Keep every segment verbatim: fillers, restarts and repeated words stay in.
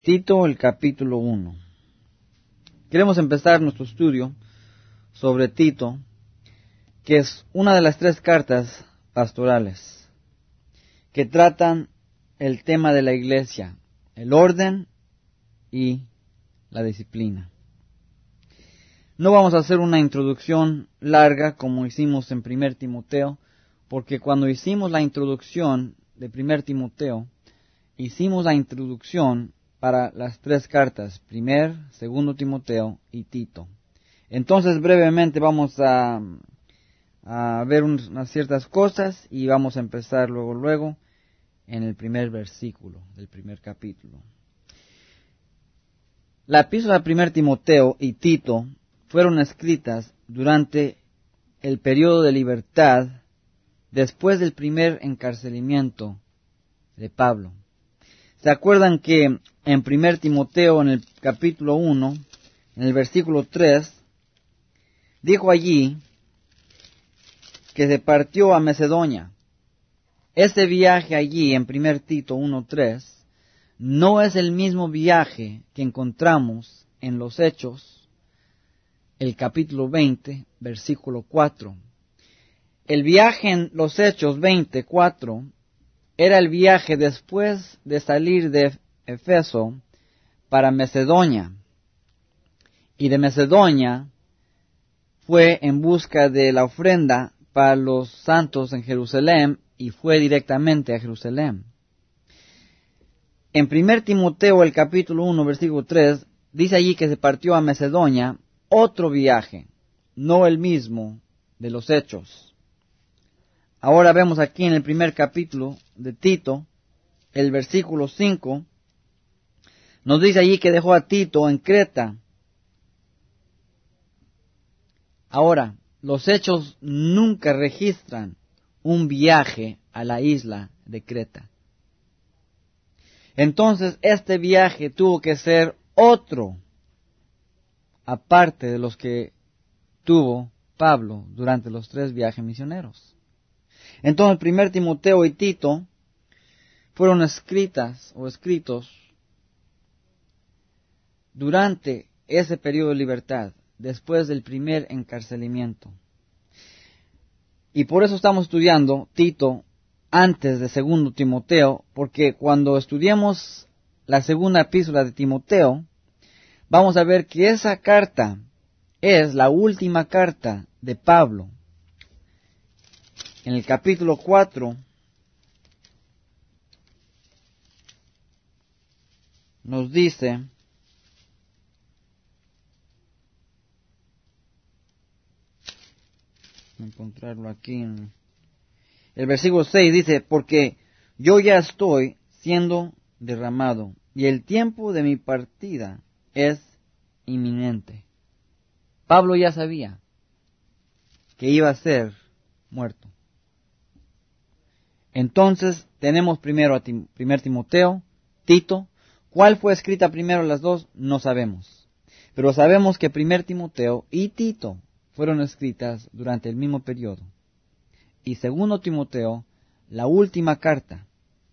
Tito, el capítulo uno. Queremos empezar nuestro estudio sobre Tito, que es una de las tres cartas pastorales que tratan el tema de la iglesia, el orden y la disciplina. No vamos a hacer una introducción larga como hicimos en primer Timoteo, porque cuando hicimos la introducción de primer Timoteo, hicimos la introducción para las tres cartas, primer, segundo Timoteo y Tito. Entonces brevemente vamos a, a ver unas ciertas cosas y vamos a empezar luego, luego en el primer versículo del primer capítulo. La epístola de primer Timoteo y Tito fueron escritas durante el periodo de libertad después del primer encarcelamiento de Pablo. ¿Se acuerdan que en primer Timoteo, en el capítulo uno, en el versículo tres, dijo allí que se partió a Macedonia? Este viaje allí, en primer Tito uno tres, no es el mismo viaje que encontramos en los Hechos, el capítulo veinte, versículo cuatro. El viaje en los Hechos veinte, cuatro era el viaje después de salir de Efeso para Macedonia. Y de Macedonia fue en busca de la ofrenda para los santos en Jerusalén y fue directamente a Jerusalén. En primer Timoteo, el capítulo uno, versículo tres, dice allí que se partió a Macedonia, otro viaje, no el mismo de los Hechos. Ahora vemos aquí en el primer capítulo de Tito, el versículo cinco, nos dice allí que dejó a Tito en Creta. Ahora, los Hechos nunca registran un viaje a la isla de Creta. Entonces, este viaje tuvo que ser otro, aparte de los que tuvo Pablo durante los tres viajes misioneros. Entonces, primer Timoteo y Tito fueron escritas o escritos durante ese periodo de libertad, después del primer encarcelamiento. Y por eso estamos estudiando Tito antes de segundo Timoteo, porque cuando estudiemos la segunda epístola de Timoteo, vamos a ver que esa carta es la última carta de Pablo. En el capítulo cuatro nos dice, encontrarlo aquí, en el versículo seis dice, porque yo ya estoy siendo derramado y el tiempo de mi partida es inminente. Pablo ya sabía que iba a ser muerto. Entonces, tenemos primero a Tim, primer Timoteo, Tito. ¿Cuál fue escrita primero las dos? No sabemos. Pero sabemos que primer Timoteo y Tito fueron escritas durante el mismo periodo. Y segundo Timoteo, la última carta.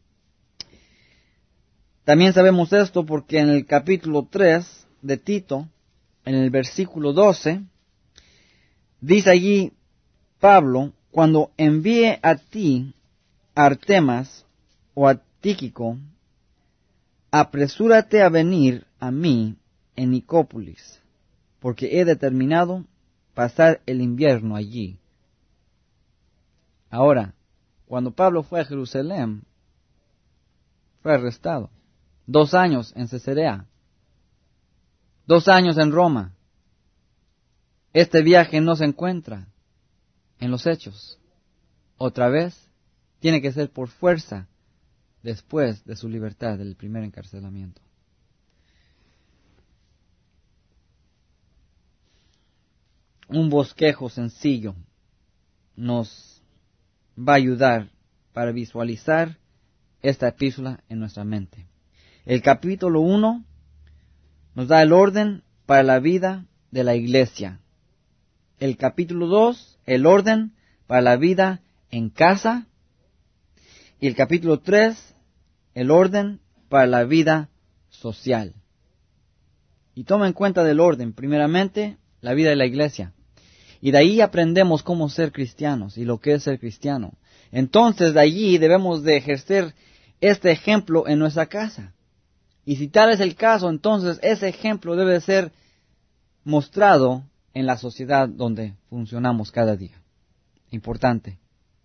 También sabemos esto porque en el capítulo tres de Tito, en el versículo doce, dice allí Pablo, cuando envíe a ti Artemas o a Tíquico, apresúrate a venir a mí en Nicópolis, porque he determinado pasar el invierno allí. Ahora, cuando Pablo fue a Jerusalén, fue arrestado. Dos años en Cesarea, dos años en Roma. Este viaje no se encuentra en los Hechos. Otra vez, tiene que ser por fuerza después de su libertad del primer encarcelamiento. Un bosquejo sencillo nos va a ayudar para visualizar esta epístola en nuestra mente. El capítulo uno nos da el orden para la vida de la iglesia. El capítulo dos, el orden para la vida en casa. Y el capítulo tres, el orden para la vida social. Y toma en cuenta del orden, primeramente, la vida de la iglesia. Y de ahí aprendemos cómo ser cristianos y lo que es ser cristiano. Entonces, de allí debemos de ejercer este ejemplo en nuestra casa. Y si tal es el caso, entonces ese ejemplo debe ser mostrado en la sociedad donde funcionamos cada día. Importante.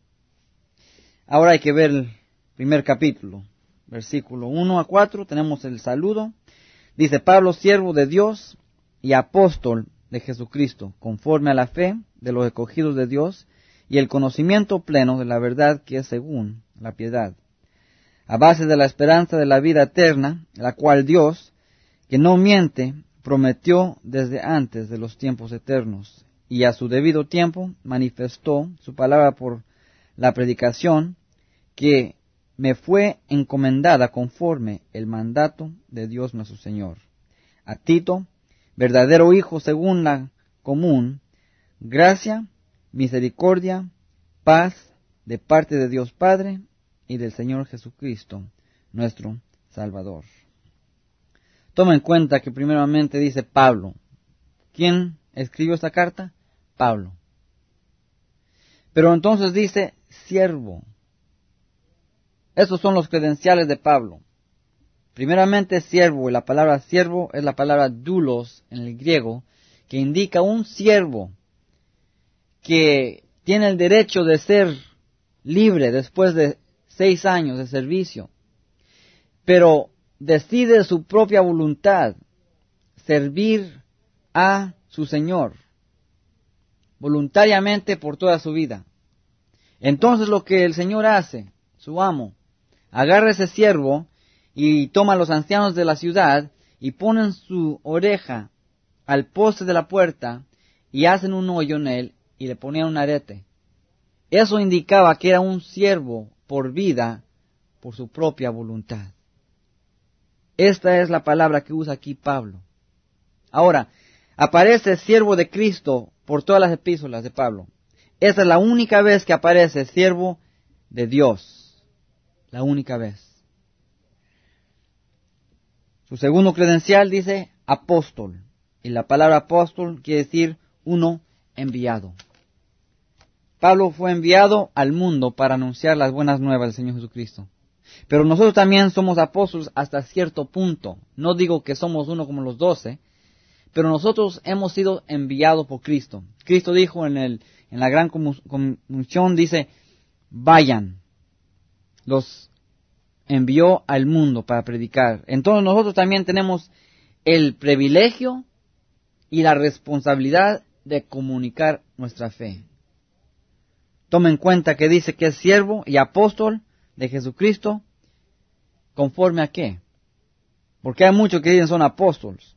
Ahora hay que ver el primer capítulo, versículo uno a cuatro, tenemos el saludo. Dice: Pablo, siervo de Dios y apóstol de Jesucristo, conforme a la fe de los escogidos de Dios y el conocimiento pleno de la verdad que es según la piedad, a base de la esperanza de la vida eterna, la cual Dios, que no miente, prometió desde antes de los tiempos eternos, y a su debido tiempo manifestó su palabra por la predicación que me fue encomendada conforme el mandato de Dios nuestro Señor. A Tito, verdadero hijo según la común, gracia, misericordia, paz, de parte de Dios Padre y del Señor Jesucristo, nuestro Salvador. Toma en cuenta que primeramente dice Pablo. ¿Quién escribió esta carta? Pablo. Pero entonces dice siervo. Esos son los credenciales de Pablo. Primeramente siervo, y la palabra siervo es la palabra doulos en el griego, que indica un siervo que tiene el derecho de ser libre después de seis años de servicio, pero decide de su propia voluntad servir a su Señor voluntariamente por toda su vida. Entonces lo que el Señor hace, su amo, agarra ese siervo y toma a los ancianos de la ciudad y ponen su oreja al poste de la puerta y hacen un hoyo en él y le ponían un arete. Eso indicaba que era un siervo por vida, por su propia voluntad. Esta es la palabra que usa aquí Pablo. Ahora, aparece siervo de Cristo por todas las epístolas de Pablo. Esta es la única vez que aparece siervo de Dios. La única vez. Su segundo credencial dice apóstol. Y la palabra apóstol quiere decir uno enviado. Pablo fue enviado al mundo para anunciar las buenas nuevas del Señor Jesucristo. Pero nosotros también somos apóstoles hasta cierto punto. No digo que somos uno como los doce, pero nosotros hemos sido enviados por Cristo. Cristo dijo en, el, en la gran comisión, dice, vayan. Los envió al mundo para predicar. Entonces nosotros también tenemos el privilegio y la responsabilidad de comunicar nuestra fe. Toma en cuenta que dice que es siervo y apóstol de Jesucristo, ¿conforme a qué? Porque hay muchos que dicen son apóstoles,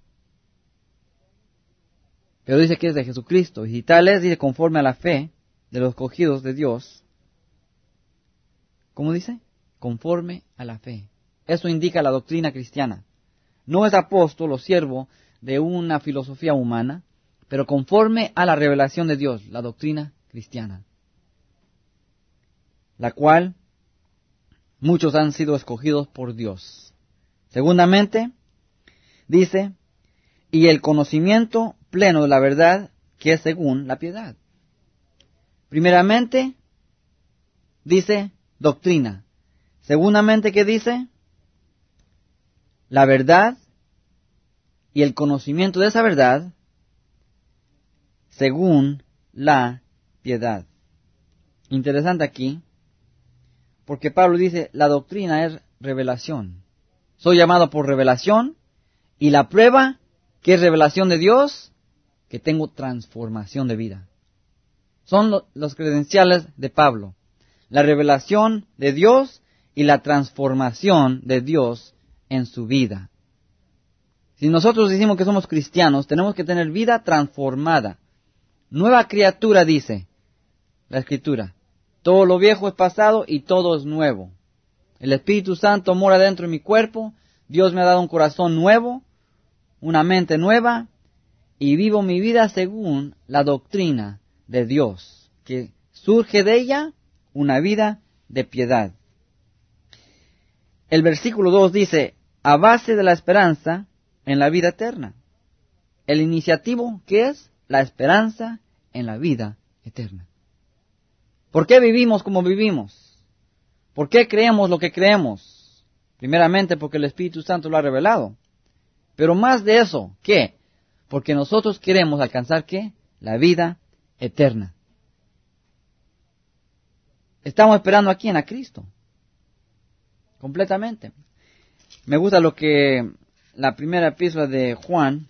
pero dice que es de Jesucristo, y si tal es, dice conforme a la fe de los escogidos de Dios. ¿Cómo dice? Conforme a la fe. Eso indica la doctrina cristiana. No es apóstol o siervo de una filosofía humana, pero conforme a la revelación de Dios, la doctrina cristiana, la cual muchos han sido escogidos por Dios. Segundamente, dice, y el conocimiento pleno de la verdad que es según la piedad. Primeramente, dice doctrina. Segundamente, ¿qué dice? La verdad y el conocimiento de esa verdad según la piedad. Interesante aquí, porque Pablo dice, la doctrina es revelación. Soy llamado por revelación, y la prueba, que es revelación de Dios, que tengo transformación de vida. Son lo, los credenciales de Pablo. La revelación de Dios y la transformación de Dios en su vida. Si nosotros decimos que somos cristianos, tenemos que tener vida transformada. Nueva criatura, dice la Escritura. Todo lo viejo es pasado y todo es nuevo. El Espíritu Santo mora dentro de mi cuerpo. Dios me ha dado un corazón nuevo, una mente nueva, y vivo mi vida según la doctrina de Dios, que surge de ella una vida de piedad. El versículo dos dice, a base de la esperanza en la vida eterna. El iniciativo, ¿qué es? La esperanza en la vida eterna. ¿Por qué vivimos como vivimos? ¿Por qué creemos lo que creemos? Primeramente porque el Espíritu Santo lo ha revelado. Pero más de eso, ¿qué? Porque nosotros queremos alcanzar, ¿qué? La vida eterna. Estamos esperando a quién, a Cristo. Completamente. Me gusta lo que la primera epístola de Juan,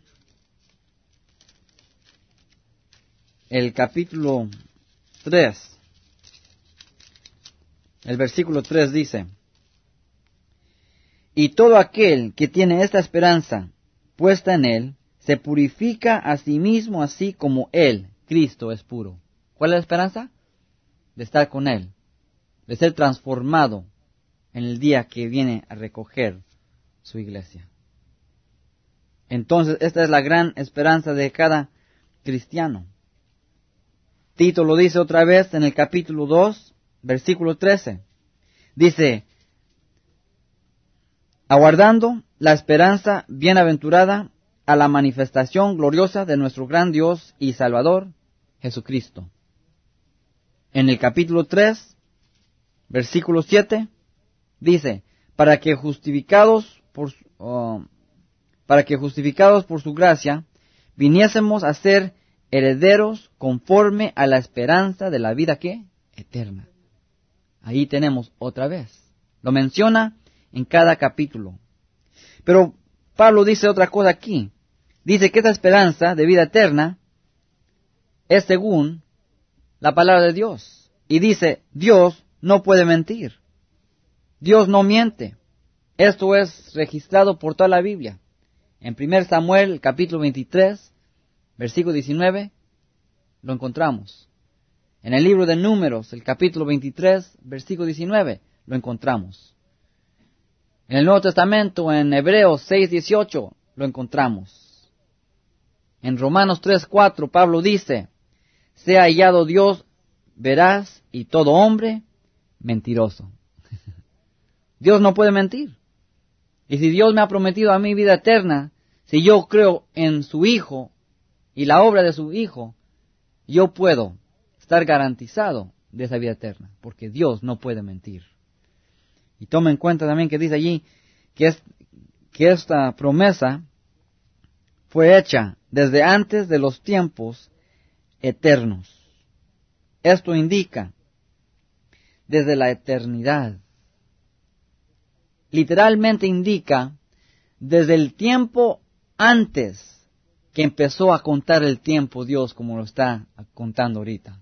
el capítulo tres, el versículo tres dice: y todo aquel que tiene esta esperanza puesta en Él, se purifica a sí mismo así como Él, Cristo, es puro. ¿Cuál es la esperanza? De estar con Él, de ser transformado en el día que viene a recoger su iglesia. Entonces, esta es la gran esperanza de cada cristiano. Tito lo dice otra vez en el capítulo dos, versículo trece. Dice: aguardando la esperanza bienaventurada a la manifestación gloriosa de nuestro gran Dios y Salvador, Jesucristo. En el capítulo tres, versículo siete, dice: para que justificados por, uh, para que justificados por su gracia, viniésemos a ser herederos conforme a la esperanza de la vida, ¿qué? Eterna. Ahí tenemos otra vez. Lo menciona en cada capítulo. Pero Pablo dice otra cosa aquí. Dice que esa esperanza de vida eterna es según la palabra de Dios. Y dice, Dios no puede mentir. Dios no miente. Esto es registrado por toda la Biblia. En primer Samuel, capítulo veintitrés, versículo diecinueve, lo encontramos. En el libro de Números, el capítulo veintitrés, versículo diecinueve, lo encontramos. En el Nuevo Testamento, en Hebreos seis dieciocho, lo encontramos. En Romanos tres cuatro, Pablo dice: sea hallado Dios veraz y todo hombre mentiroso. Dios no puede mentir. Y si Dios me ha prometido a mí vida eterna, si yo creo en su Hijo y la obra de su Hijo, yo puedo estar garantizado de esa vida eterna, porque Dios no puede mentir. Y toma en cuenta también que dice allí que, es, que esta promesa fue hecha desde antes de los tiempos eternos. Esto indica desde la eternidad. Literalmente indica desde el tiempo antes que empezó a contar el tiempo Dios, como lo está contando ahorita.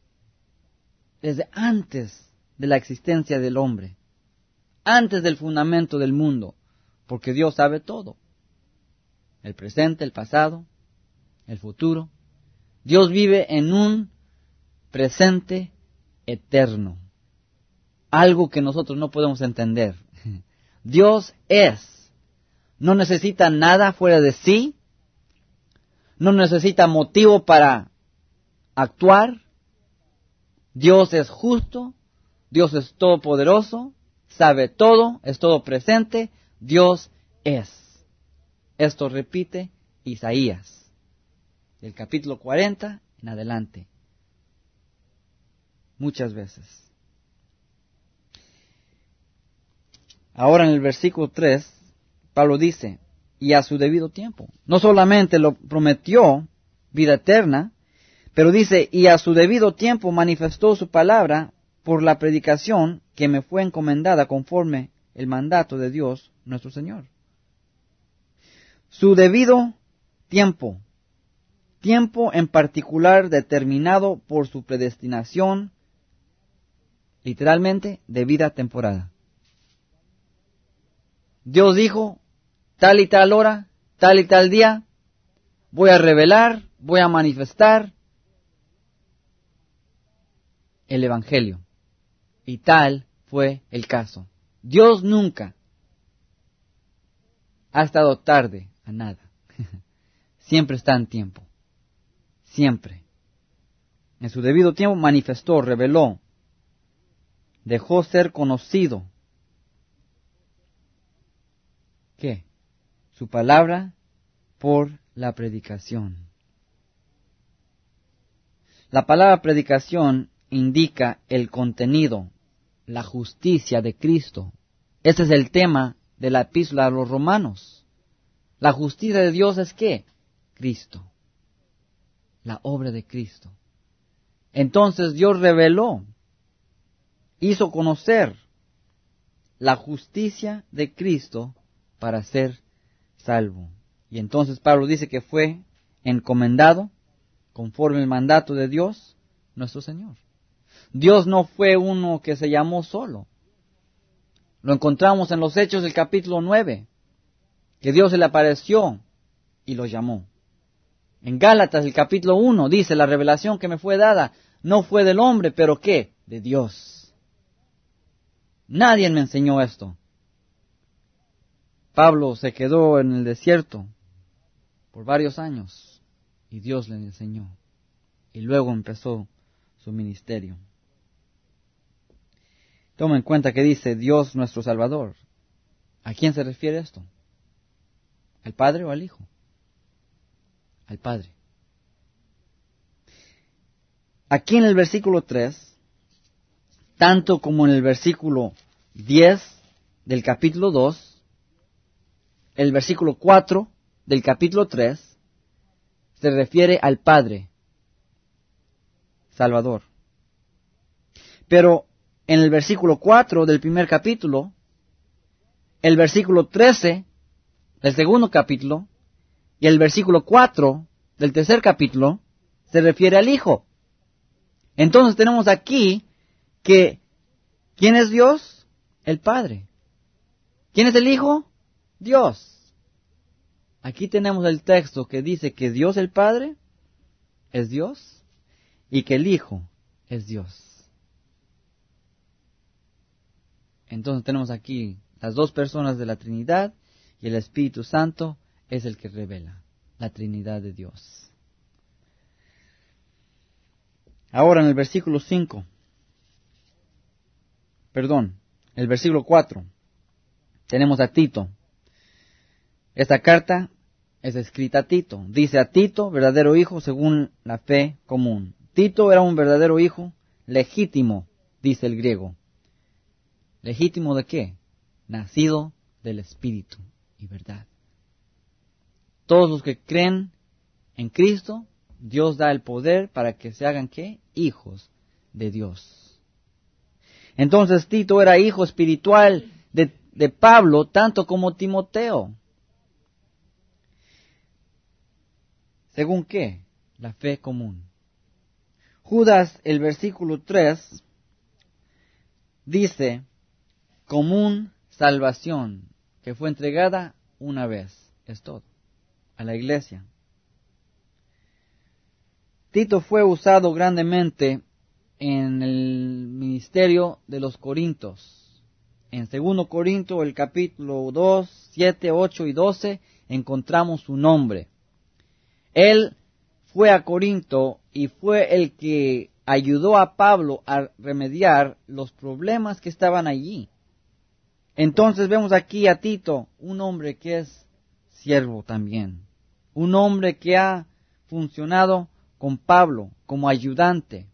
Desde antes de la existencia del hombre, antes del fundamento del mundo, porque Dios sabe todo. El presente, el pasado, el futuro. Dios vive en un presente eterno. Algo que nosotros no podemos entender. Dios es. No necesita nada fuera de sí. No necesita motivo para actuar. Dios es justo. Dios es todopoderoso. Sabe todo. Es todo presente. Dios es. Esto repite Isaías, del capítulo cuarenta en adelante. Muchas veces. Ahora en el versículo tres, Pablo dice, y a su debido tiempo. No solamente lo prometió vida eterna, pero dice, y a su debido tiempo manifestó su palabra por la predicación que me fue encomendada conforme el mandato de Dios nuestro Señor. Su debido tiempo. Tiempo en particular determinado por su predestinación, literalmente, de vida temporada. Dios dijo, tal y tal hora, tal y tal día, voy a revelar, voy a manifestar el Evangelio. Y tal fue el caso. Dios nunca ha estado tarde a nada. Siempre está en tiempo. Siempre. En su debido tiempo manifestó, reveló, dejó ser conocido. ¿Qué su palabra por la predicación. La palabra predicación indica el contenido, la justicia de Cristo. Ese es el tema de la epístola a los romanos. La justicia de Dios es ¿qué? Cristo. La obra de Cristo. Entonces Dios reveló, hizo conocer la justicia de Cristo para ser salvo. Y entonces Pablo dice que fue encomendado conforme el mandato de Dios, nuestro Señor. Dios no fue uno que se llamó solo. Lo encontramos en los Hechos del capítulo nueve, que Dios se le apareció y lo llamó. En Gálatas el capítulo uno dice, la revelación que me fue dada no fue del hombre, pero ¿qué? De Dios. Nadie me enseñó esto. Pablo se quedó en el desierto por varios años y Dios le enseñó. Y luego empezó su ministerio. Toma en cuenta que dice Dios nuestro Salvador. ¿A quién se refiere esto? ¿Al Padre o al Hijo? Al Padre. Aquí en el versículo tres, tanto como en el versículo diez del capítulo dos, el versículo cuatro del capítulo tres, se refiere al Padre Salvador. Pero en el versículo cuatro del primer capítulo, el versículo trece del segundo capítulo y el versículo cuatro del tercer capítulo se refiere al Hijo. Entonces tenemos aquí que ¿quién es Dios? El Padre. ¿Quién es el Hijo? Dios. Aquí tenemos el texto que dice que Dios el Padre es Dios y que el Hijo es Dios. Entonces tenemos aquí las dos personas de la Trinidad y el Espíritu Santo es el que revela la Trinidad de Dios. Ahora en el versículo cinco, perdón, el versículo cuatro, tenemos a Tito. Esta carta es escrita a Tito. Dice a Tito, verdadero hijo según la fe común. Tito era un verdadero hijo legítimo, dice el griego. ¿Legítimo de qué? Nacido del Espíritu y verdad. Todos los que creen en Cristo, Dios da el poder para que se hagan ¿qué? Hijos de Dios. Entonces Tito era hijo espiritual de, de Pablo, tanto como Timoteo. ¿Según qué? La fe común. Judas, el versículo tres, dice, común salvación, que fue entregada una vez, es todo, a la iglesia. Tito fue usado grandemente en el ministerio de los Corintios. En segundo Corinto, el capítulo dos, siete, ocho y doce, encontramos su nombre. Él fue a Corinto y fue el que ayudó a Pablo a remediar los problemas que estaban allí. Entonces vemos aquí a Tito, un hombre que es siervo también, un hombre que ha funcionado con Pablo como ayudante,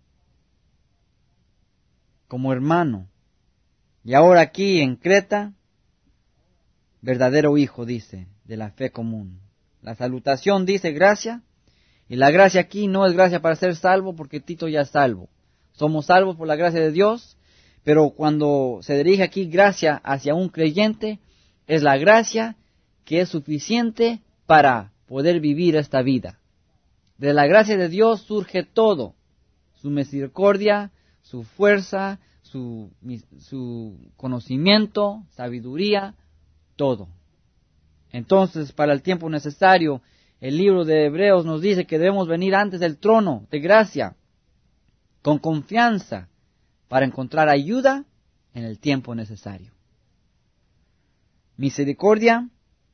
como hermano. Y ahora aquí en Creta, verdadero hijo, dice, de la fe común. La salutación dice gracia, y la gracia aquí no es gracia para ser salvo, porque Tito ya es salvo. Somos salvos por la gracia de Dios, pero cuando se dirige aquí gracia hacia un creyente, es la gracia que es suficiente para poder vivir esta vida. De la gracia de Dios surge todo, su misericordia, su fuerza, su, su conocimiento, sabiduría, todo. Entonces, para el tiempo necesario, el libro de Hebreos nos dice que debemos venir antes del trono de gracia, con confianza, para encontrar ayuda en el tiempo necesario. Misericordia,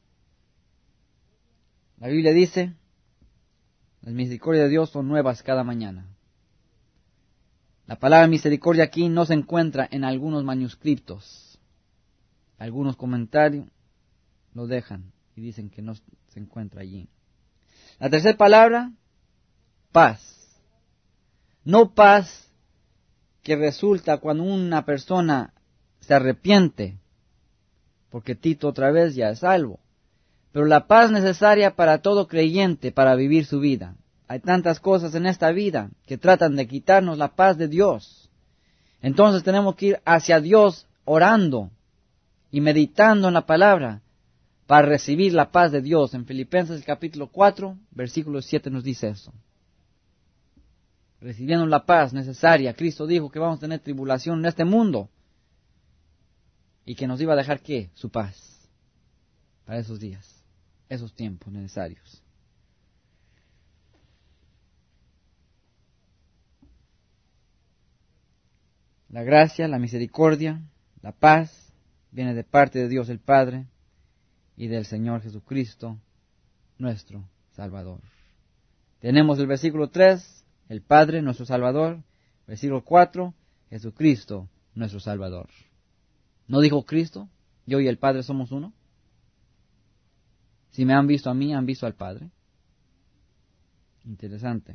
la Biblia dice, las misericordias de Dios son nuevas cada mañana. La palabra misericordia aquí no se encuentra en algunos manuscritos. Algunos comentarios lo dejan. y dicen que no se encuentra allí. La tercera palabra, paz. No paz que resulta cuando una persona se arrepiente, porque Tito otra vez ya es salvo, pero la paz necesaria para todo creyente para vivir su vida. Hay tantas cosas en esta vida que tratan de quitarnos la paz de Dios. Entonces tenemos que ir hacia Dios orando y meditando en la palabra para recibir la paz de Dios. En Filipenses capítulo cuatro, versículo siete nos dice eso. Recibiendo la paz necesaria. Cristo dijo que vamos a tener tribulación en este mundo y que nos iba a dejar, ¿qué? Su paz para esos días, esos tiempos necesarios. La gracia, la misericordia, la paz viene de parte de Dios el Padre y del Señor Jesucristo, nuestro Salvador. Tenemos el versículo tres, el Padre, nuestro Salvador. Versículo cuatro, Jesucristo, nuestro Salvador. ¿No dijo Cristo, yo y el Padre somos uno? Si me han visto a mí, han visto al Padre. Interesante.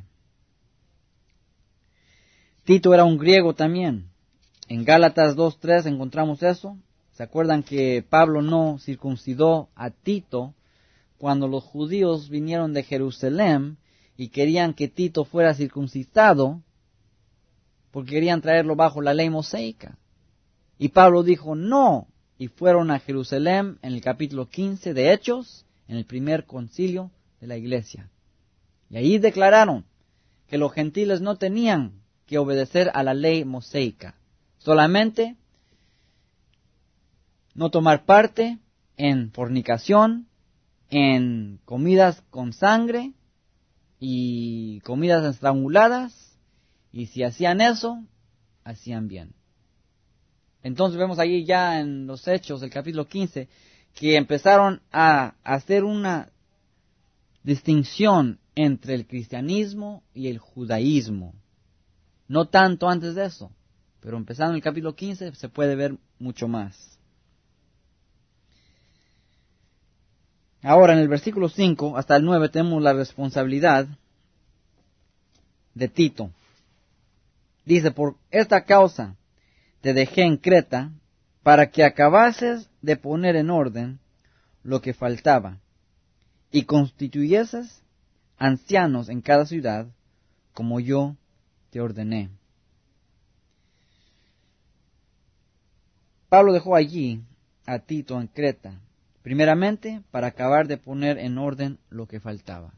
Tito era un griego también. En Gálatas dos tres encontramos eso. ¿Se acuerdan que Pablo no circuncidó a Tito cuando los judíos vinieron de Jerusalén y querían que Tito fuera circuncidado porque querían traerlo bajo la ley mosaica? Y Pablo dijo no, y fueron a Jerusalén en el capítulo quince de Hechos, en el primer concilio de la iglesia. Y ahí declararon que los gentiles no tenían que obedecer a la ley mosaica, solamente no tomar parte en fornicación, en comidas con sangre y comidas estranguladas, y si hacían eso, hacían bien. Entonces vemos allí ya en los Hechos del capítulo quince que empezaron a hacer una distinción entre el cristianismo y el judaísmo. No tanto antes de eso, pero empezando en el capítulo quince se puede ver mucho más. Ahora en el versículo cinco hasta el nueve tenemos la responsabilidad de Tito. Dice, por esta causa te dejé en Creta para que acabases de poner en orden lo que faltaba y constituyeses ancianos en cada ciudad como yo te ordené. Pablo dejó allí a Tito en Creta, primeramente para acabar de poner en orden lo que faltaba.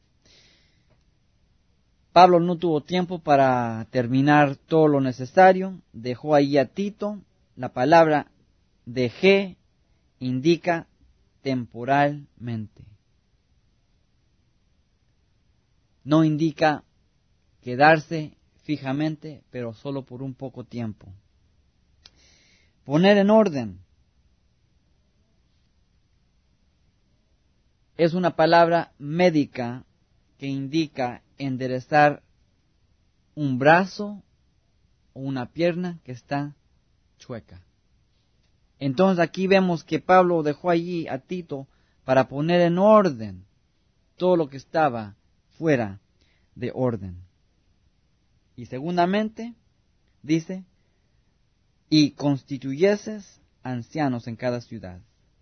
Pablo no tuvo tiempo para terminar todo lo necesario, dejó allí a Tito. La palabra dejé indica temporalmente. No indica quedarse fijamente, pero solo por un poco tiempo. Poner en orden es una palabra médica que indica enderezar un brazo o una pierna que está chueca. Entonces aquí vemos que Pablo dejó allí a Tito para poner en orden todo lo que estaba fuera de orden. Y segundamente, dice, y constituyeses ancianos en cada ciudad.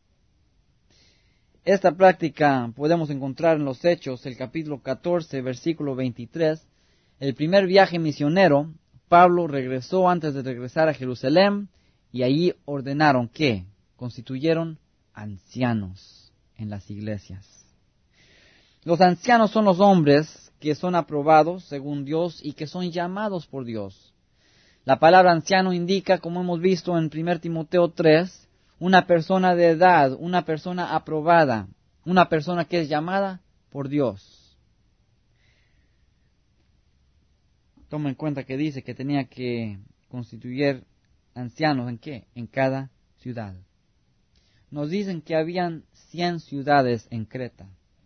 Esta práctica podemos encontrar en los Hechos, el capítulo catorce, versículo veintitrés. El primer viaje misionero, Pablo regresó antes de regresar a Jerusalén y allí ordenaron que constituyeron ancianos en las iglesias. Los ancianos son los hombres que son aprobados según Dios y que son llamados por Dios. La palabra anciano indica, como hemos visto en primera Timoteo tres, una persona de edad, una persona aprobada, una persona que es llamada por Dios. Toma en cuenta que dice que tenía que constituir ancianos ¿en qué? En cada ciudad. Nos dicen que habían cien ciudades en Creta.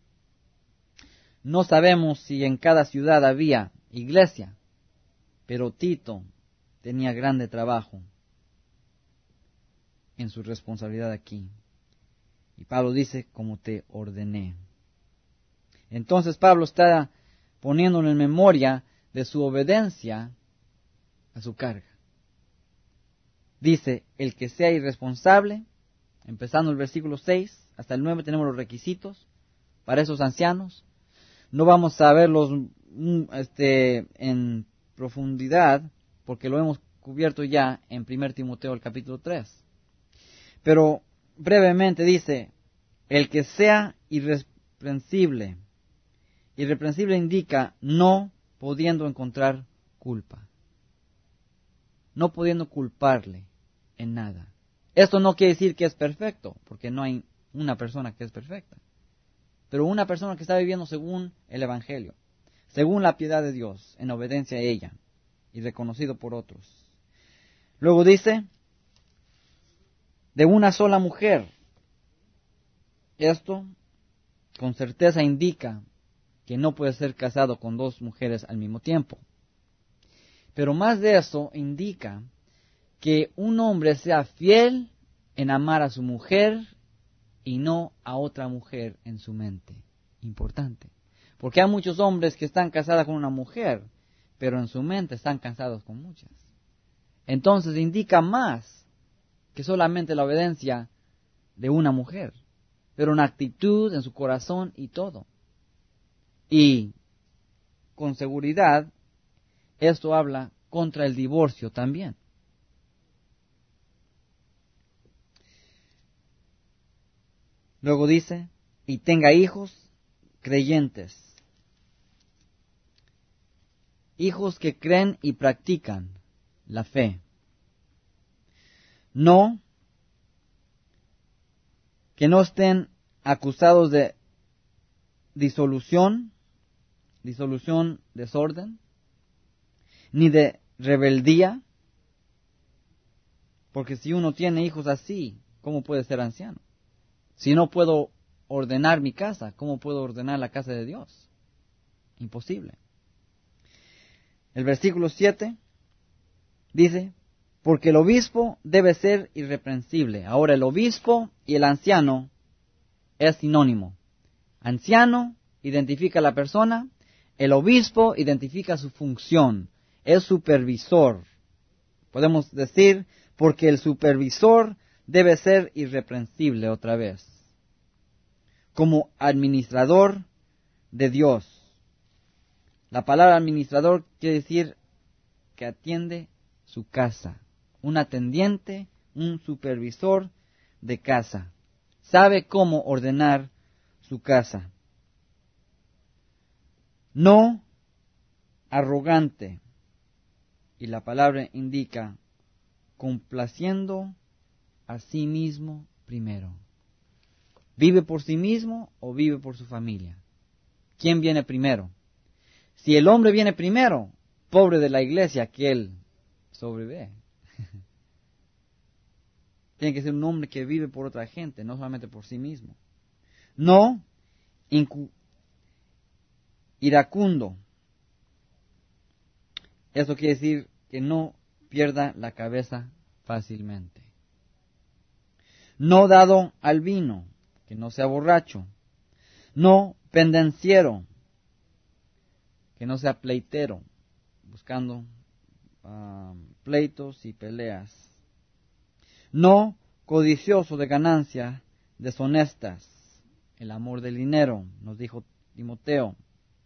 No sabemos si en cada ciudad había iglesia, pero Tito tenía grande trabajo en su responsabilidad aquí. Y Pablo dice, como te ordené. Entonces Pablo está poniéndolo en memoria de su obediencia a su carga. Dice, el que sea irresponsable, empezando el versículo seis hasta el nueve tenemos los requisitos para esos ancianos. No vamos a verlos este, en profundidad, porque lo hemos cubierto ya en primer Timoteo el capítulo tres. Pero brevemente dice, el que sea irreprensible. Irreprensible indica no pudiendo encontrar culpa. No pudiendo culparle en nada. Esto no quiere decir que es perfecto, porque no hay una persona que es perfecta. Pero una persona que está viviendo según el Evangelio, según la piedad de Dios, en obediencia a ella, y reconocido por otros. Luego dice, de una sola mujer. Esto, con certeza, indica que no puede ser casado con dos mujeres al mismo tiempo. Pero más de eso, indica que un hombre sea fiel en amar a su mujer y no a otra mujer en su mente. Importante. Porque hay muchos hombres que están casados con una mujer, pero en su mente están casados con muchas. Entonces indica más que solamente la obediencia de una mujer, pero una actitud en su corazón y todo. Y con seguridad, esto habla contra el divorcio también. Luego dice, y tenga hijos creyentes. Hijos que creen y practican la fe. No, que no estén acusados de disolución, disolución, desorden, ni de rebeldía, porque si uno tiene hijos así, ¿cómo puede ser anciano? Si no puedo ordenar mi casa, ¿cómo puedo ordenar la casa de Dios? Imposible. El versículo siete dice, porque el obispo debe ser irreprensible. Ahora el obispo y el anciano es sinónimo. Anciano identifica a la persona, el obispo identifica su función, es supervisor. Podemos decir, porque el supervisor debe ser irreprensible otra vez, como administrador de Dios. La palabra administrador quiere decir que atiende su casa, un atendiente, un supervisor de casa. Sabe cómo ordenar su casa. No arrogante, y la palabra indica complaciendo a sí mismo primero. ¿Vive por sí mismo o vive por su familia? ¿Quién viene primero? Si el hombre viene primero, pobre de la iglesia que él sobrevive. Tiene que ser un hombre que vive por otra gente, no solamente por sí mismo. No incu- iracundo. Eso quiere decir que no pierda la cabeza fácilmente. No dado al vino, que no sea borracho. No pendenciero, que no sea pleitero, buscando uh, pleitos y peleas. No codicioso de ganancias deshonestas, el amor del dinero, nos dijo Timoteo.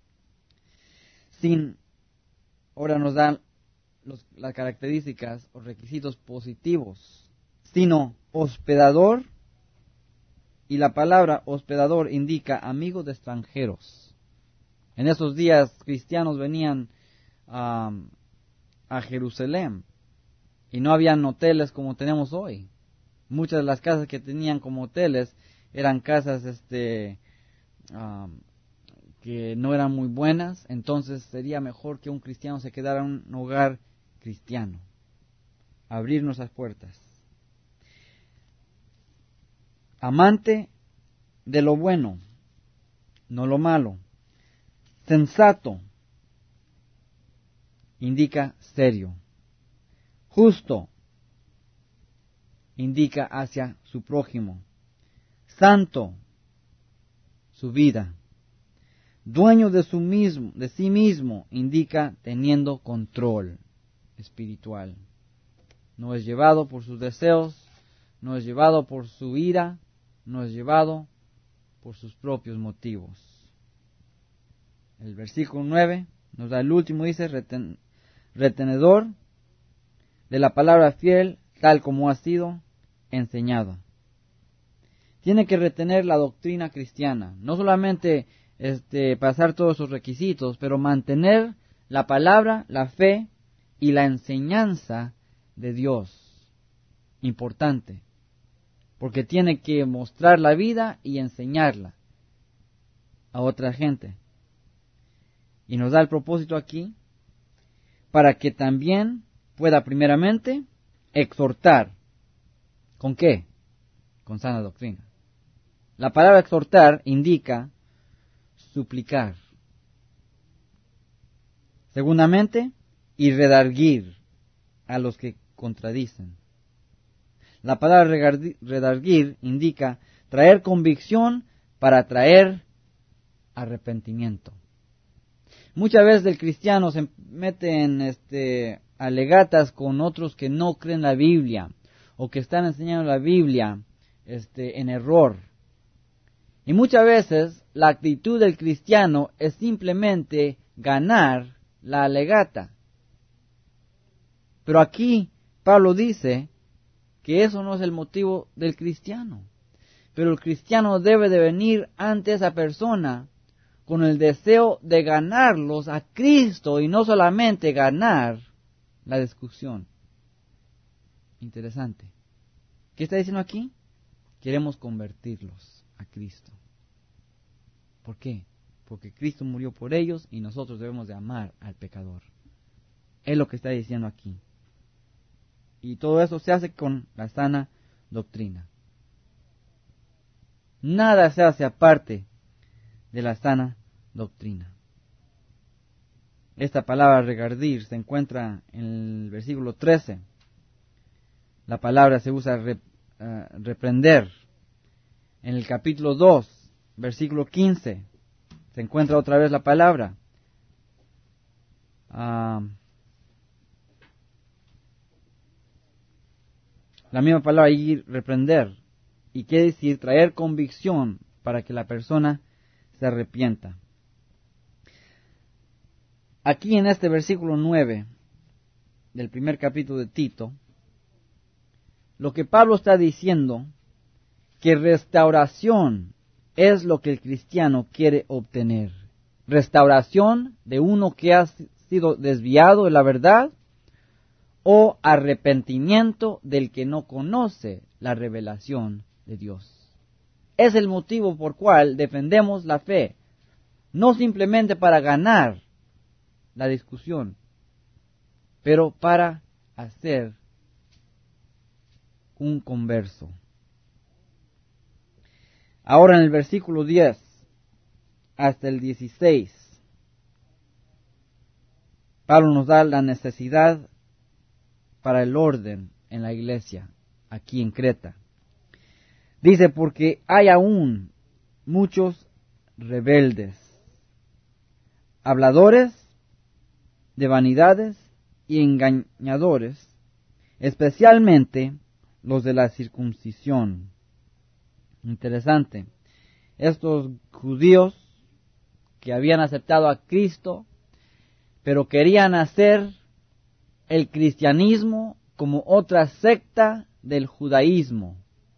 Sin, ahora nos dan los, las características o requisitos positivos, sino hospedador, y la palabra hospedador indica amigo de extranjeros. En esos días cristianos venían um, a Jerusalén y no habían hoteles como tenemos hoy. Muchas de las casas que tenían como hoteles eran casas este um, que no eran muy buenas, entonces sería mejor que un cristiano se quedara en un hogar cristiano, abrir nuestras puertas. Amante de lo bueno, no lo malo. Sensato indica serio. Justo indica hacia su prójimo. santo su vida. Dueño de, su mismo, de sí mismo indica teniendo control espiritual. No es llevado por sus deseos, no es llevado por su ira, no es llevado por sus propios motivos. El versículo nueve nos da el último, dice, reten, retenedor de la palabra fiel, tal como ha sido enseñado. Tiene que retener la doctrina cristiana, no solamente este, pasar todos sus requisitos, pero mantener la palabra, la fe y la enseñanza de Dios. Importante, porque tiene que mostrar la vida y enseñarla a otra gente. Y nos da el propósito aquí para que también pueda primeramente exhortar. ¿Con qué? Con sana doctrina. La palabra exhortar indica suplicar. Segundamente, y redarguir a los que contradicen. La palabra redarguir indica traer convicción para traer arrepentimiento. Muchas veces el cristiano se mete en este, alegatas con otros que no creen la Biblia o que están enseñando la Biblia este, en error. Y muchas veces la actitud del cristiano es simplemente ganar la alegata. Pero aquí Pablo dice que eso no es el motivo del cristiano. Pero el cristiano debe de venir ante esa persona con el deseo de ganarlos a Cristo y no solamente ganar la discusión. Interesante. ¿Qué está diciendo aquí? Queremos convertirlos a Cristo. ¿Por qué? Porque Cristo murió por ellos y nosotros debemos de amar al pecador. Es lo que está diciendo aquí. Y todo eso se hace con la sana doctrina. Nada se hace aparte de la sana doctrina. Esta palabra regardir se encuentra en el versículo trece. La palabra se usa rep, uh, reprender. En el capítulo dos, versículo quince, se encuentra otra vez la palabra. Uh, la misma palabra y reprender. Y quiere decir traer convicción para que la persona se arrepienta. Aquí en este versículo nueve del primer capítulo de Tito, lo que Pablo está diciendo, que restauración es lo que el cristiano quiere obtener. Restauración de uno que ha sido desviado de la verdad o arrepentimiento del que no conoce la revelación de Dios. Es el motivo por cual defendemos la fe, no simplemente para ganar la discusión, pero para hacer un converso. Ahora en el versículo diez hasta el dieciséis, Pablo nos da la necesidad para el orden en la iglesia, aquí en Creta. Dice, porque hay aún muchos rebeldes, habladores de vanidades y engañadores, especialmente los de la circuncisión. Interesante. Estos judíos que habían aceptado a Cristo, pero querían hacer el cristianismo como otra secta del judaísmo.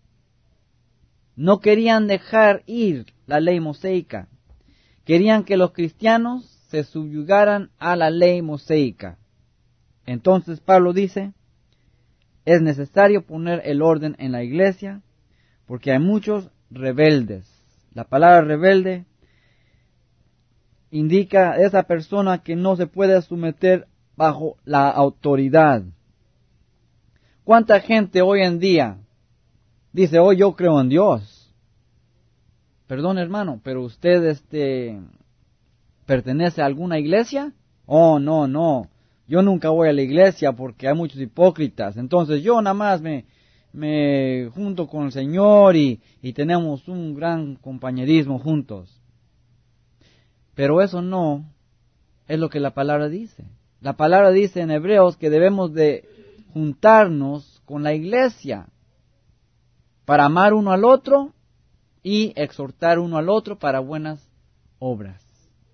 No querían dejar ir la ley mosaica. Querían que los cristianos se subyugaran a la ley mosaica. Entonces Pablo dice, es necesario poner el orden en la iglesia, porque hay muchos rebeldes. La palabra rebelde indica a esa persona que no se puede someter bajo la autoridad. ¿Cuánta gente hoy en día dice, oh, yo creo en Dios? Perdón, hermano, pero usted este, pertenece a alguna iglesia? Oh, no, no. Yo nunca voy a la iglesia porque hay muchos hipócritas. Entonces yo nada más me, me junto con el Señor y, y tenemos un gran compañerismo juntos. Pero eso no es lo que la palabra dice. La palabra dice en Hebreos que debemos de juntarnos con la iglesia para amar uno al otro y exhortar uno al otro para buenas obras.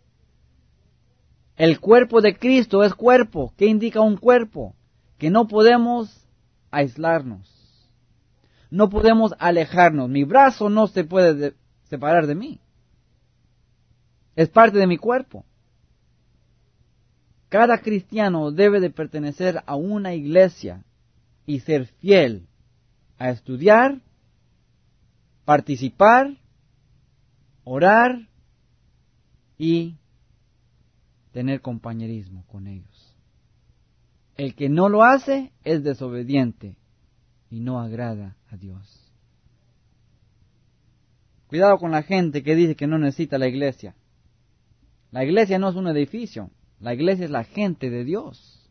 El cuerpo de Cristo es cuerpo. ¿Qué indica un cuerpo? Que no podemos aislarnos. No podemos alejarnos. Mi brazo no se puede de- separar de mí. Es parte de mi cuerpo. Cada cristiano debe de pertenecer a una iglesia y ser fiel a estudiar, participar, orar y tener compañerismo con ellos. El que no lo hace es desobediente y no agrada a Dios. Cuidado con la gente que dice que no necesita la iglesia. La iglesia no es un edificio, la iglesia es la gente de Dios.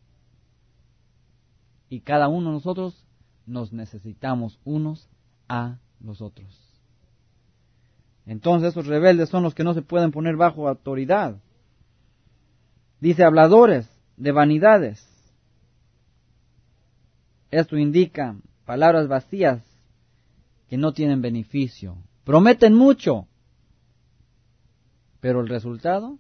Y cada uno de nosotros nos necesitamos unos a los otros. Entonces esos rebeldes son los que no se pueden poner bajo autoridad. Dice habladores de vanidades. Esto indica palabras vacías que no tienen beneficio. Prometen mucho, pero el resultado,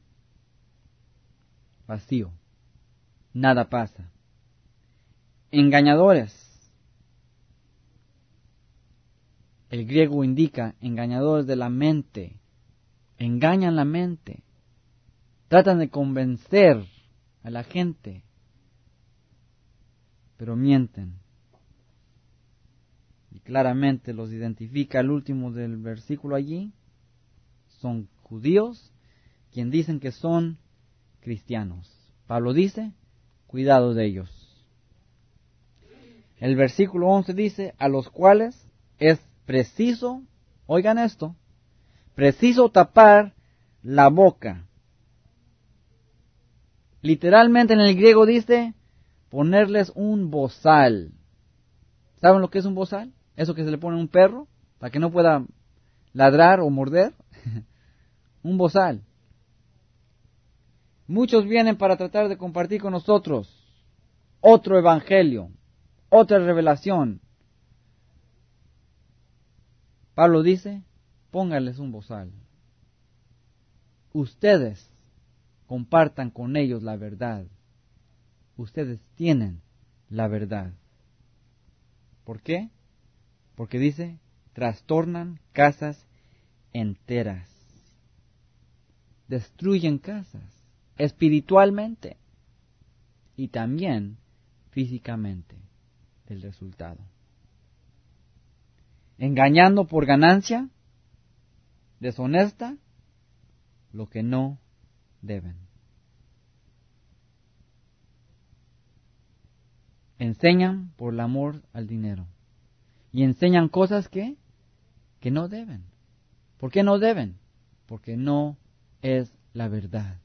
vacío. Nada pasa. Engañadores. El griego indica engañadores de la mente. Engañan la mente. Tratan de convencer a la gente, pero mienten. Y claramente los identifica el último del versículo allí. Son judíos quienes dicen que son cristianos. Pablo dice, cuidado de ellos. El versículo once dice, a los cuales es preciso, oigan esto, preciso tapar la boca. Literalmente en el griego dice, ponerles un bozal. ¿Saben lo que es un bozal? Eso que se le pone a un perro para que no pueda ladrar o morder. Un bozal. Muchos vienen para tratar de compartir con nosotros otro evangelio, otra revelación. Pablo dice, póngales un bozal. Ustedes compartan con ellos la verdad. Ustedes tienen la verdad. ¿Por qué? Porque dice, trastornan casas enteras. Destruyen casas espiritualmente y también físicamente. El resultado. Engañando por ganancia deshonesta lo que no deben. Enseñan por el amor al dinero. Y enseñan cosas que, que no deben. ¿Por qué no deben? Porque no es la verdad.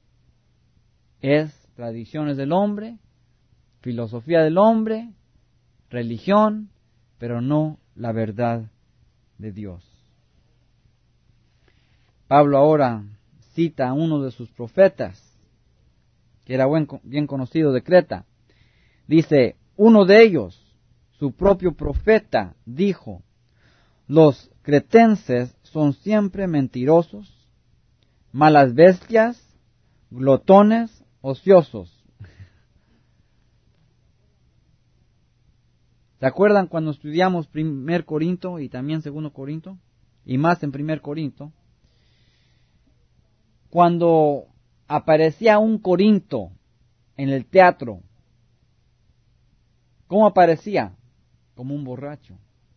Es tradiciones del hombre, filosofía del hombre, religión, pero no la verdad de Dios. Pablo ahora cita a uno de sus profetas, que era buen, bien conocido de Creta. Dice, uno de ellos, su propio profeta, dijo, los cretenses son siempre mentirosos, malas bestias, glotones, ociosos. ¿Se acuerdan cuando estudiamos primer Corinto y también segundo Corinto? Y más en primer Corinto. Cuando aparecía un Corinto en el teatro, ¿cómo aparecía? Como un borracho,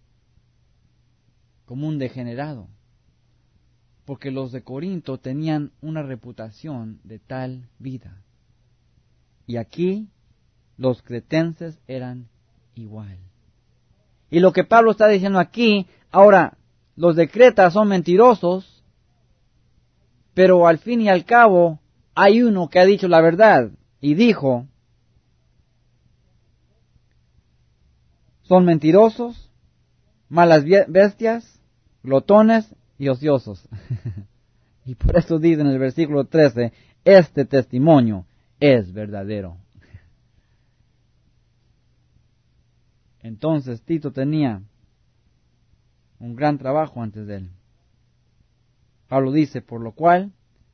como un degenerado. Porque los de Corinto tenían una reputación de tal vida. Y aquí los cretenses eran igual. Y lo que Pablo está diciendo aquí, ahora, los de Creta son mentirosos, pero al fin y al cabo hay uno que ha dicho la verdad y dijo, son mentirosos, malas bestias, glotones y ociosos. Y por eso dice en el versículo trece, este testimonio es verdadero. Entonces Tito tenía un gran trabajo antes de él. Pablo dice, por lo cual,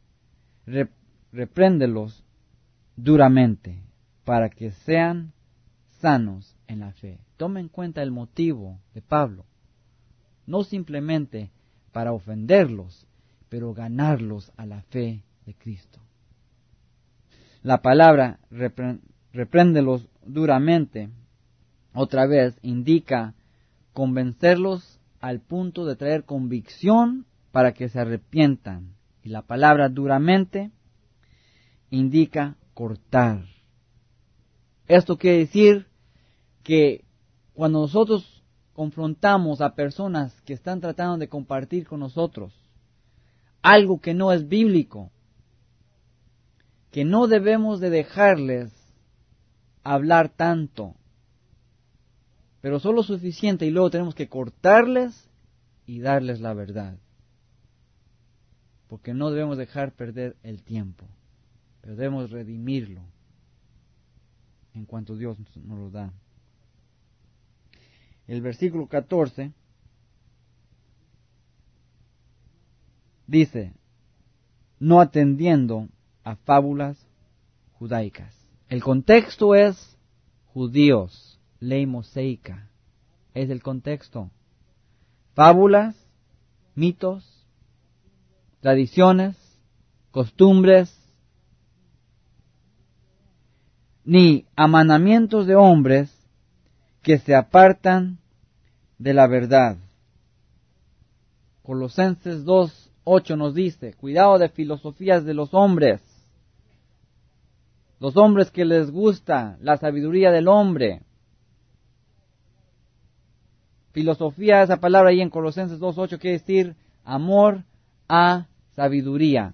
repréndelos duramente, para que sean sanos en la fe. Tome en cuenta el motivo de Pablo. No simplemente para ofenderlos, pero ganarlos a la fe de Cristo. La palabra repréndelos duramente, otra vez, indica convencerlos al punto de traer convicción para que se arrepientan. Y la palabra duramente indica cortar. Esto quiere decir que cuando nosotros confrontamos a personas que están tratando de compartir con nosotros algo que no es bíblico, que no debemos de dejarles hablar tanto, pero solo suficiente, y luego tenemos que cortarles y darles la verdad, porque no debemos dejar perder el tiempo, pero debemos redimirlo en cuanto Dios nos lo da. El versículo catorce dice, no atendiendo a fábulas judaicas. El contexto es judíos, ley mosaica, es el contexto. Fábulas, mitos, tradiciones, costumbres, ni a mandamientos de hombres que se apartan de la verdad. Colosenses dos ocho nos dice, cuidado de filosofías de los hombres, los hombres que les gusta la sabiduría del hombre. Filosofía, esa palabra ahí en Colosenses dos ocho quiere decir amor a sabiduría,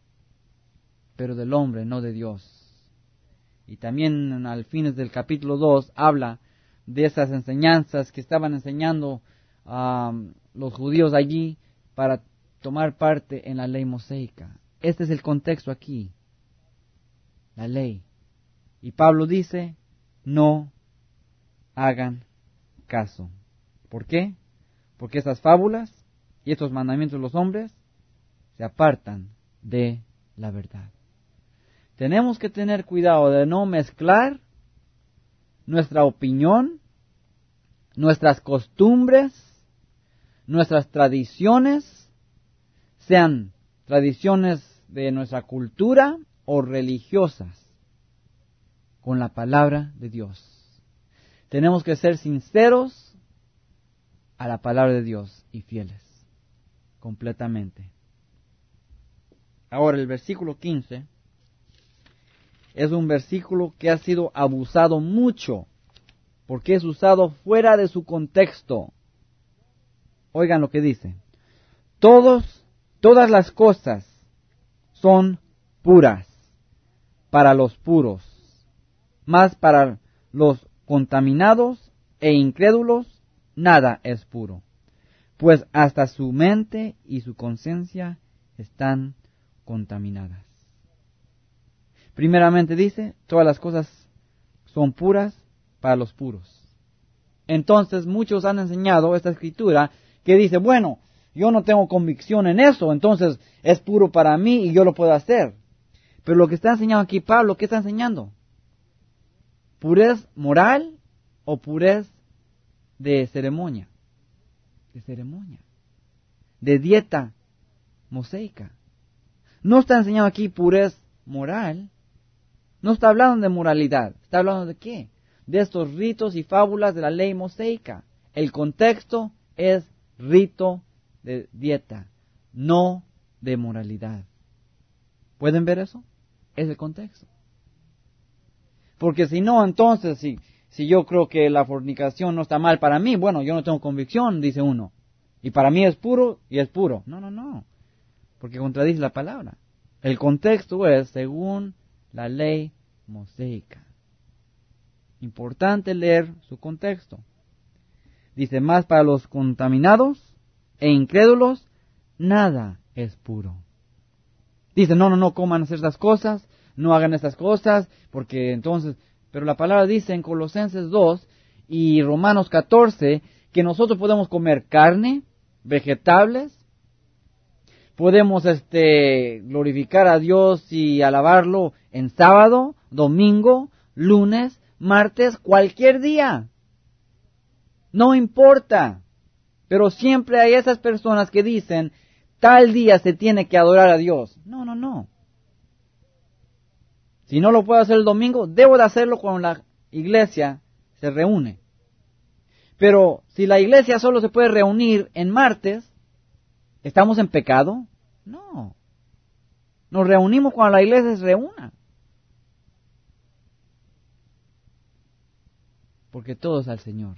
pero del hombre, no de Dios. Y también al fines del capítulo dos habla de esas enseñanzas que estaban enseñando a um, los judíos allí para tomar parte en la ley mosaica. Este es el contexto aquí, la ley. Y Pablo dice, no hagan caso. ¿Por qué? Porque esas fábulas y estos mandamientos de los hombres se apartan de la verdad. Tenemos que tener cuidado de no mezclar nuestra opinión, nuestras costumbres, nuestras tradiciones, sean tradiciones de nuestra cultura o religiosas, con la palabra de Dios. Tenemos que ser sinceros a la palabra de Dios y fieles, completamente. Ahora el versículo quince es un versículo que ha sido abusado mucho, porque es usado fuera de su contexto. Oigan lo que dice. Todos, todas las cosas son puras para los puros, mas para los contaminados e incrédulos nada es puro, pues hasta su mente y su conciencia están contaminadas. Primeramente dice, todas las cosas son puras para los puros. Entonces muchos han enseñado esta escritura que dice, bueno, yo no tengo convicción en eso, entonces es puro para mí y yo lo puedo hacer. Pero lo que está enseñando aquí Pablo, ¿qué está enseñando? ¿Purez moral o purez de ceremonia? De ceremonia. De dieta mosaica. No está enseñando aquí purez moral. No está hablando de moralidad. ¿Está hablando de qué? De estos ritos y fábulas de la ley mosaica. El contexto es rito de dieta, no de moralidad. ¿Pueden ver eso? Es el contexto. Porque si no, entonces, si, si yo creo que la fornicación no está mal para mí, bueno, yo no tengo convicción, dice uno. Y para mí es puro y es puro. No, no, no. Porque contradice la palabra. El contexto es según la ley mosaica. Importante leer su contexto. Dice, más para los contaminados e incrédulos, nada es puro. Dice, no, no, no coman estas cosas, no hagan estas cosas, porque entonces... Pero la palabra dice en Colosenses dos y Romanos catorce que nosotros podemos comer carne, vegetables, podemos este glorificar a Dios y alabarlo en sábado, domingo, lunes, martes, cualquier día. No importa. Pero siempre hay esas personas que dicen, tal día se tiene que adorar a Dios. No, no, no. Si no lo puedo hacer el domingo, debo de hacerlo cuando la iglesia se reúne. Pero si la iglesia solo se puede reunir en martes, ¿estamos en pecado? No. Nos reunimos cuando la iglesia se reúna. Porque todo es al Señor.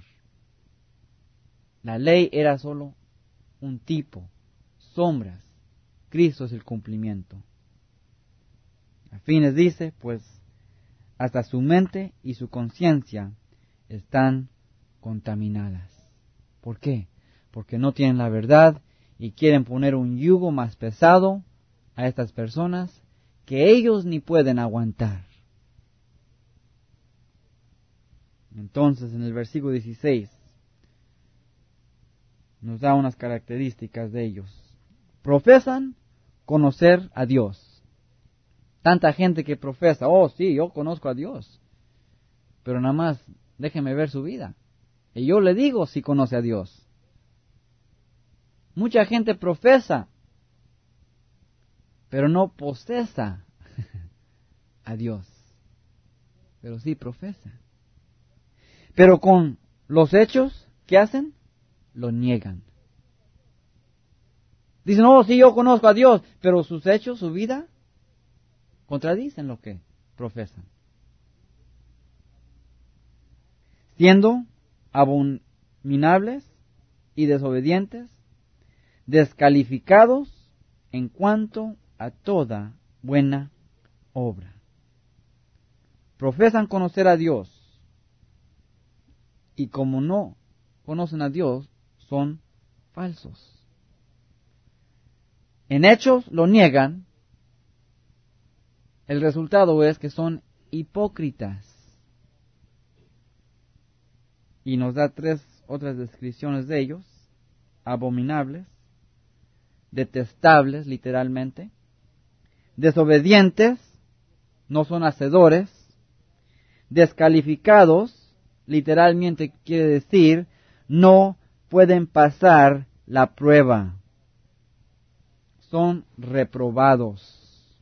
La ley era solo un tipo, sombras. Cristo es el cumplimiento. A fines dice, pues, hasta su mente y su conciencia están contaminadas. ¿Por qué? Porque no tienen la verdad y quieren poner un yugo más pesado a estas personas que ellos ni pueden aguantar. Entonces, en el versículo dieciséis, nos da unas características de ellos. Profesan conocer a Dios. Tanta gente que profesa, oh sí, yo conozco a Dios. Pero nada más, déjeme ver su vida. Y yo le digo si conoce a Dios. Mucha gente profesa, pero no posesa a Dios. Pero sí profesa. Pero con los hechos, ¿qué hacen? Lo niegan. Dicen, oh sí, yo conozco a Dios, pero sus hechos, su vida, contradicen lo que profesan. Siendo abominables y desobedientes, descalificados en cuanto a toda buena obra. Profesan conocer a Dios y como no conocen a Dios, son falsos. En hechos lo niegan. El resultado es que son hipócritas. Y nos da tres otras descripciones de ellos. Abominables, detestables literalmente, desobedientes, no son hacedores, descalificados, literalmente quiere decir, no pueden pasar la prueba. Son reprobados.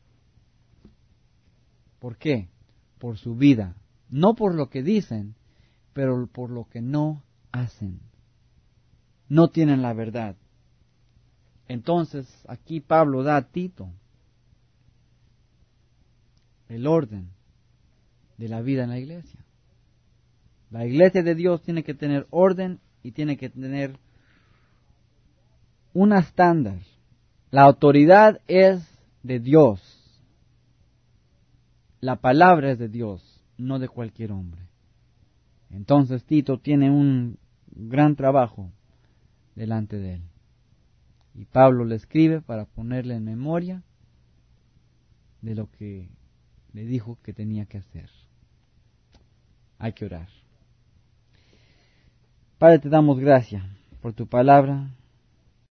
¿Por qué? Por su vida. No por lo que dicen, pero por lo que no hacen. No tienen la verdad. Entonces, aquí Pablo da a Tito el orden de la vida en la iglesia. La iglesia de Dios tiene que tener orden y tiene que tener un estándar. La autoridad es de Dios. La palabra es de Dios, no de cualquier hombre. Entonces Tito tiene un gran trabajo delante de él. Y Pablo le escribe para ponerle en memoria de lo que le dijo que tenía que hacer. Hay que orar. Padre, te damos gracias por tu palabra.